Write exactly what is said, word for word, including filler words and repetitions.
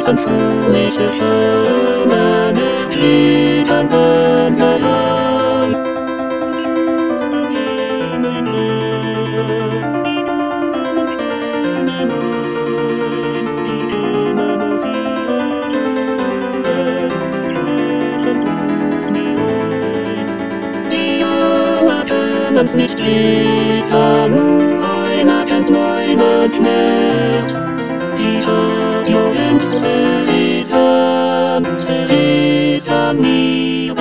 diesen fröhliche schöne Gliedern Gesang. Können's nicht lesen, einer kennt meinen Schmerz. Die Radio sind zerrissen, zerrissen mir